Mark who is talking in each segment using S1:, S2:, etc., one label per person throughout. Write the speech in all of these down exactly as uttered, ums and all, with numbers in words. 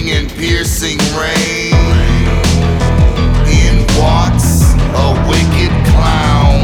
S1: splitting and piercing rain. In walks a wicked clown,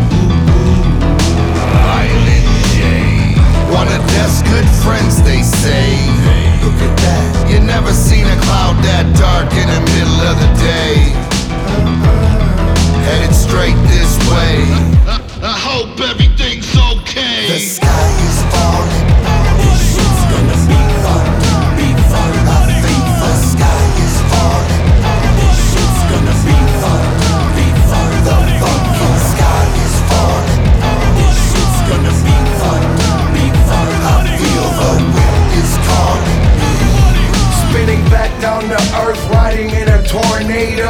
S1: Violent J, one of death's good friends, they say. Look at that. You never seen a cloud that dark in the middle of the day. Headed straight this way. I hope everything's okay. The sky is falling. This shit's gonna be fun. Be fun. I think the sky is falling. This shit's gonna be fun. Be fun. The fucking sky is falling. This shit's gonna be fun. Be fun. I feel the wind is calling me.
S2: Spinning back down to earth, riding in a tornado.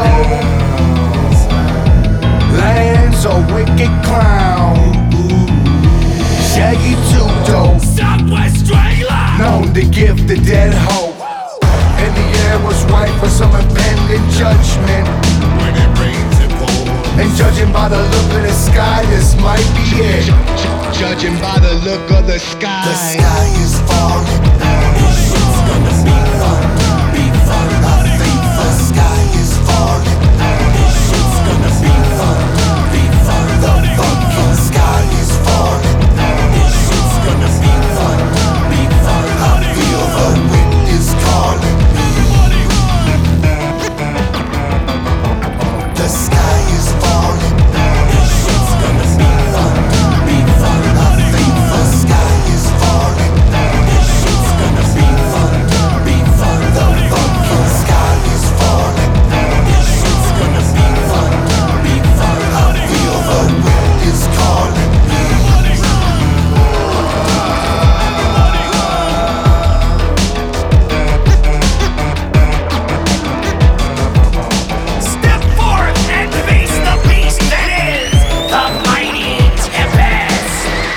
S2: Lands a wicked clown. Shaggy too dope.
S3: Southwest Strangler,
S2: known to give the dead hope. And the air was ripe for some impending judgment.
S1: When it rains it pours.
S2: And judging by the look of the sky, this might be it.
S3: judging by the look of the sky.
S1: The sky is falling.